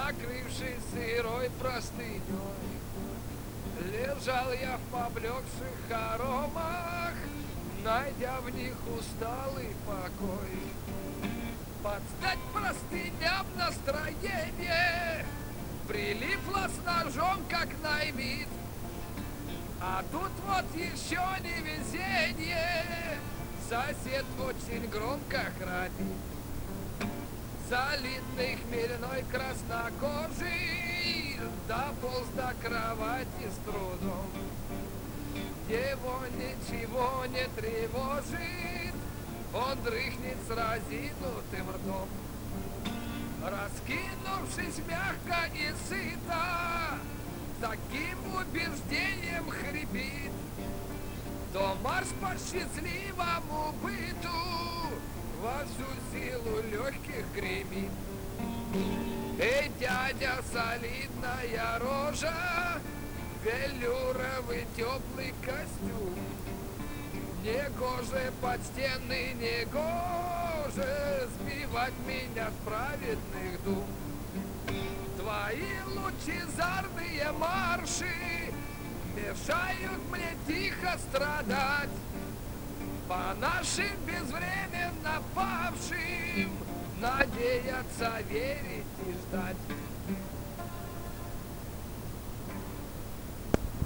накрывшись сырой простыней, лежал я в поблекших хоромах, найдя в них усталый покой. Подстать простыням настроение прилипло с ножом, как наймит. А тут вот еще не везение, сосед очень громко храпит. Залитый хмельной краснокожий дополз до кровати с трудом. Его ничего не тревожит, он дрыхнет с разинутым ртом. Раскинувшись мягко и сыто, таким убеждением хрипит, то марш по счастливому быту во всю силу легких гремит. Эй, дядя, солидная рожа, велюровый теплый костюм, негоже почтенный, негоже сбивать меня с праведных дум. Твои лучезарные марши мешают мне тихо страдать по нашим безвременно павшим, надеяться, верить и ждать.